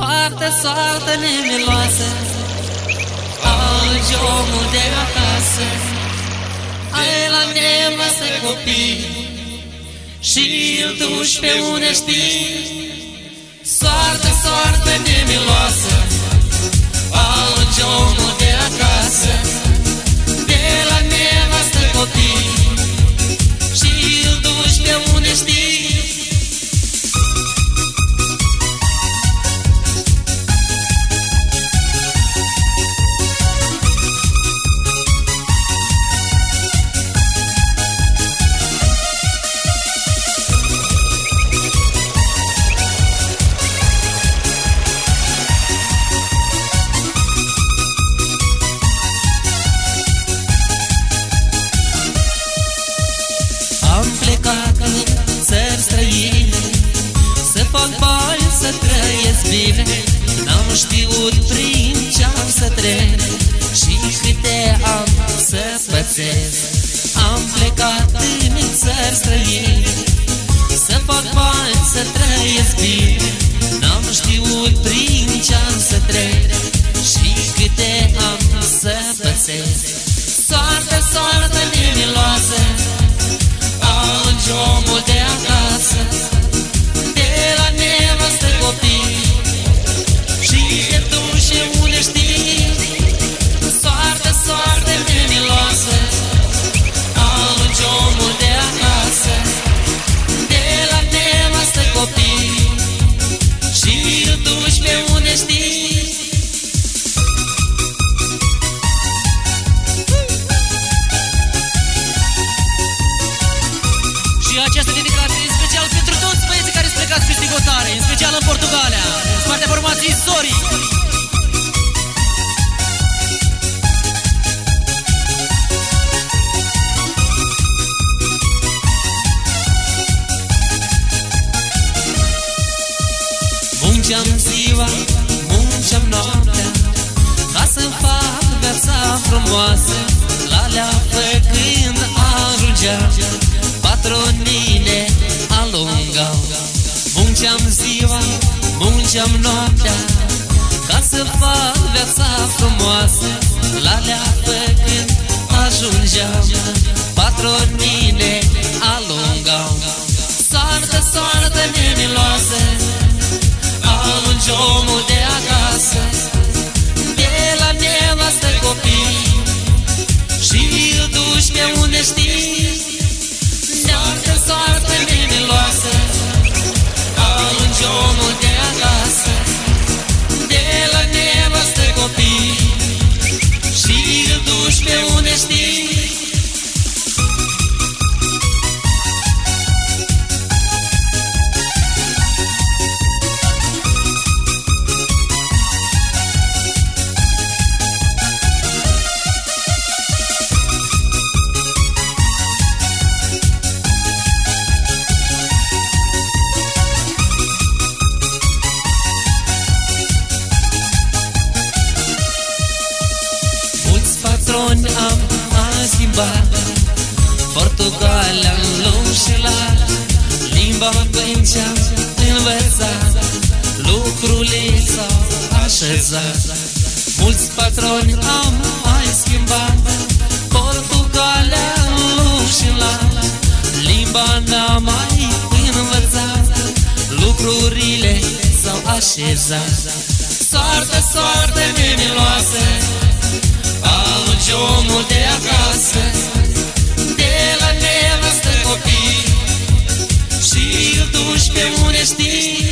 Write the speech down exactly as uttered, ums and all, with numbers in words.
Soartă, soartă nemiloasă, algi omul de acasă, ai la nevastă copii și îl duci pe unde știi. Soartă, soartă nemiloasă, algi omul de acasă, de la nevastă copii și îl duci pe unde știi. Am plecat în țări străine să fac bani, să trăiesc bine. N-am știut prin ce-am să trec și câte am să pățesc. Am plecat în țări străine să fac bani, să trăiesc bine. N-am știut prin ce-am să trec și câte am să pățesc. Soartă, soartă nemiloasă, algi omul de acasă, de la nevastă copii și te duci unde știi. Soartă, soartă nemiloasă, algi omul de acasă, de la nevastă copii și îl duci pe unde știi. Această dedicație în special pentru toți băieții care sunt plecați pe stigotare, în special în Portugalia, în partea formației Zori. Munceam ziua, munceam noaptea, ca să-mi fac viața frumoasă. La leafă când ajungeam, patronine alungau. Munceam ziua, munceam noaptea, ca să fac viața frumoasă. La leafă când ajungeam, patronine alungau. Soartă, soartă nemiloasă, alungi omul de acasă, de la nevastă copii și îl duci pe unde știi. Soartă, soartă nemiloasă, alungi omul de acasă, de la nevastă copii și îl duci pe unde știi. Am a schimbat Portugalia în lușilat, limba prin ce-am învățat, lucrurile s-au așezat. Mulți patroni am mai schimbat Portugalia în lușilat, limba n-am mai învățat, lucrurile s-au așezat. Soartă, soartă nemiloasă, alungi omul de acasă, de la nevastă copii și îl duci pe unde știi.